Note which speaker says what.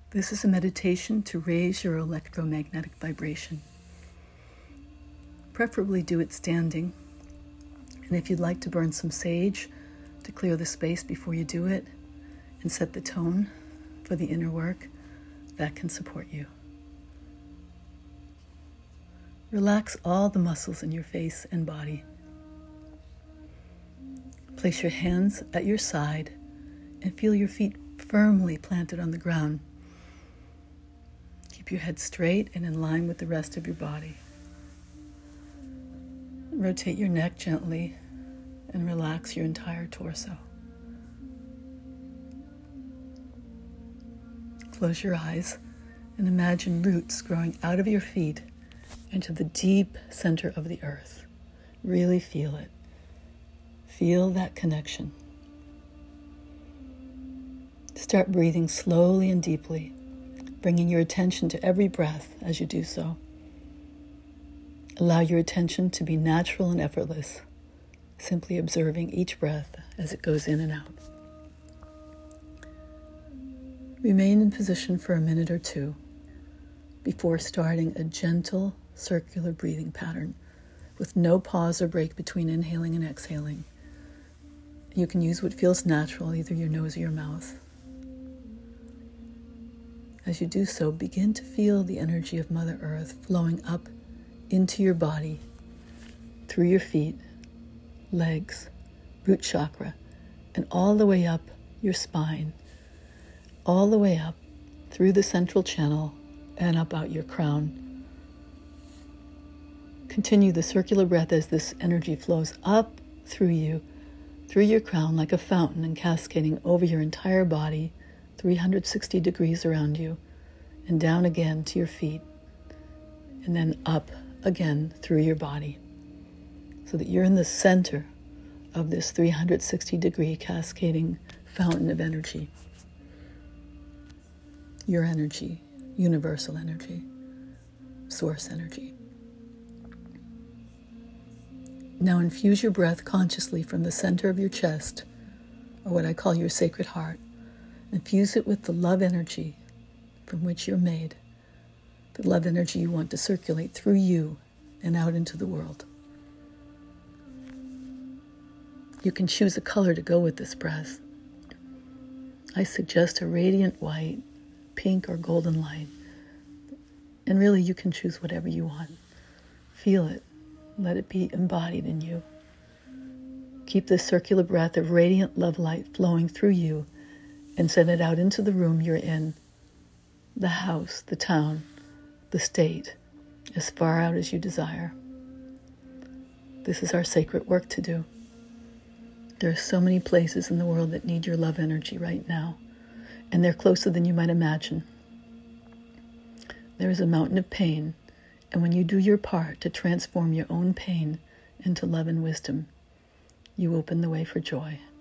Speaker 1: This is a meditation to raise your electromagnetic vibration. Preferably do it standing. And if you'd like to burn some sage to clear the space before you do it and set the tone for the inner work, that can support you. Relax all the muscles in your face and body. Place your hands at your side and feel your feet firmly planted on the ground. Keep your head straight and in line with the rest of your body. Rotate your neck gently and relax your entire torso. Close your eyes and imagine roots growing out of your feet into the deep center of the earth. Really feel it. Feel that connection. Start breathing slowly and deeply, bringing your attention to every breath as you do so. Allow your attention to be natural and effortless, simply observing each breath as it goes in and out. Remain in position for a minute or two before starting a gentle circular breathing pattern with no pause or break between inhaling and exhaling. You can use what feels natural, either your nose or your mouth. As you do so, begin to feel the energy of Mother Earth flowing up into your body, through your feet, legs, root chakra, and all the way up your spine, all the way up through the central channel and up out your crown. Continue the circular breath as this energy flows up through you, through your crown like a fountain and cascading over your entire body, 360 degrees around you, and down again to your feet, and then up again through your body, so that you're in the center of this 360-degree cascading fountain of energy. Your energy, universal energy, source energy. Now infuse your breath consciously from the center of your chest, or what I call your sacred heart. Infuse it with the love energy from which you're made, the love energy you want to circulate through you and out into the world. You can choose a color to go with this breath. I suggest a radiant white, pink, or golden light. And really, you can choose whatever you want. Feel it. Let it be embodied in you. Keep this circular breath of radiant love light flowing through you and send it out into the room you're in, the house, the town, the state, as far out as you desire. This is our sacred work to do. There are so many places in the world that need your love energy right now, and they're closer than you might imagine. There is a mountain of pain, and when you do your part to transform your own pain into love and wisdom, you open the way for joy.